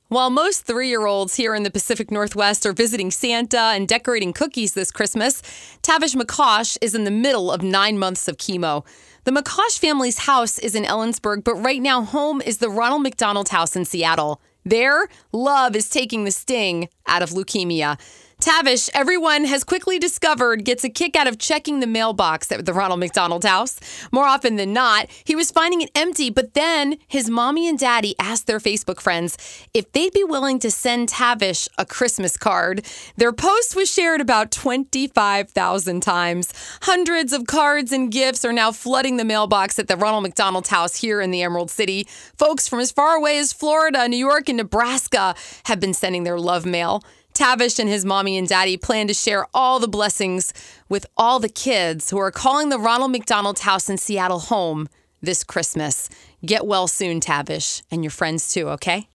While most 3-year-olds here in the Pacific Northwest are visiting Santa and decorating cookies this Christmas, Tavish McCosh is in the middle of 9 months of chemo. The McCosh family's house is in Ellensburg, but right now home is the Ronald McDonald House in Seattle. There, love is taking the sting out of leukemia. Tavish, everyone has quickly discovered, gets a kick out of checking the mailbox at the Ronald McDonald House. More often than not, he was finding it empty, but then his mommy and daddy asked their Facebook friends if they'd be willing to send Tavish a Christmas card. Their post was shared about 25,000 times. Hundreds of cards and gifts are now flooding the mailbox at the Ronald McDonald House here in the Emerald City. Folks from as far away as Florida, New York, and Nebraska have been sending their love mail. Tavish and his mommy and daddy plan to share all the blessings with all the kids who are calling the Ronald McDonald House in Seattle home this Christmas. Get well soon, Tavish, and your friends too, okay?